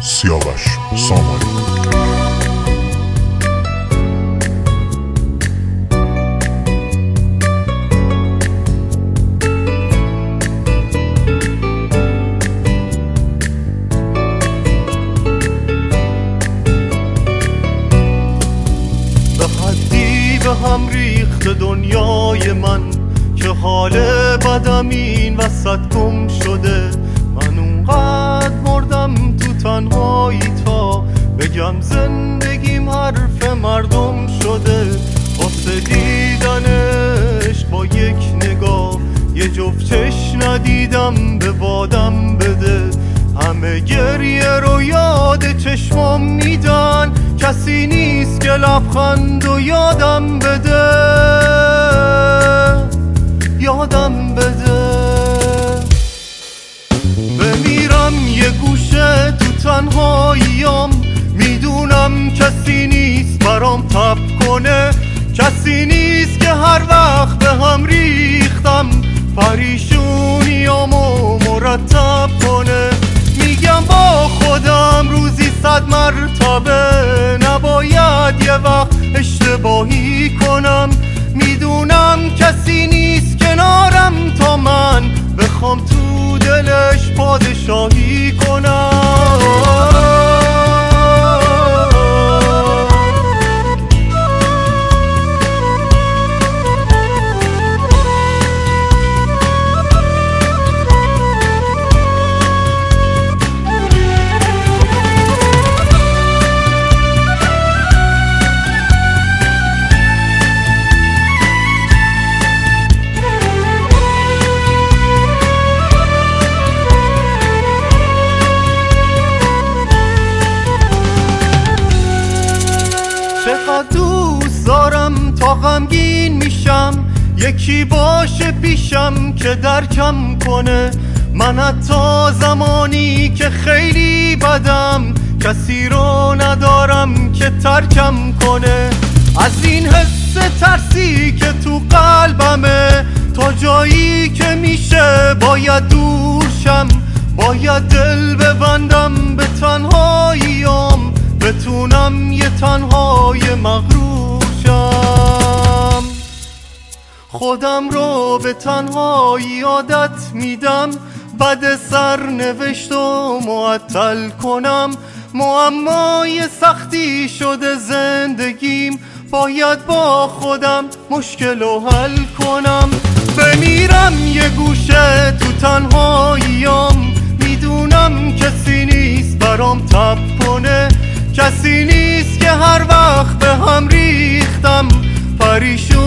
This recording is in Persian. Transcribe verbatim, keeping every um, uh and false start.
سیاوش سامانی. به هم ریخت دنیای من که حال بدم این وسط گم شده. من اونقدر مردم تو تنهایی تا بگم زندگیم حرف مردم شده. واسه دیدنش با یک نگاه یه جفت چشم ندیدم به بادم بده. همه گریه رو یاد چشمام میدن، کسی نیست که لبخند و یادم بده، یادم بده. بمیرم یه گوشه تو تنهاییم، میدونم کسی نیست برام تب کنه، کسی نیست که هر وقت به هم ریختم پریشونیامو مرتب کنه. میگم با خودم روزی صد مرتبه نباید یه وقت اشتباهی کنم. میدونم کسی نیست کنارم تا من بخوام تو دلش پادشاهی کنم. چقدر دوست دارم تا غمگین میشم یکی باشه پیشم که درکم کنه. من حتی زمانی که خیلی بدم کسی رو ندارم که ترکم کنه. از این حس ترسی که تو قلبمه تا جایی که میشه باید دور شم، باید دل ببندم به تنهاییم، بتونم یه تنهای مغرور شم. خودم رو به تنهایی عادت میدم، بد سرنوشت و معطل کنم. معمای سختی شده زندگیم، باید با خودم مشکل رو حل کنم. بمیرم یه گوشه تو تنهاییم، میدونم کسی نیست برام تب کنه، کسی نیست که هر وقت به هم ریختم پریشون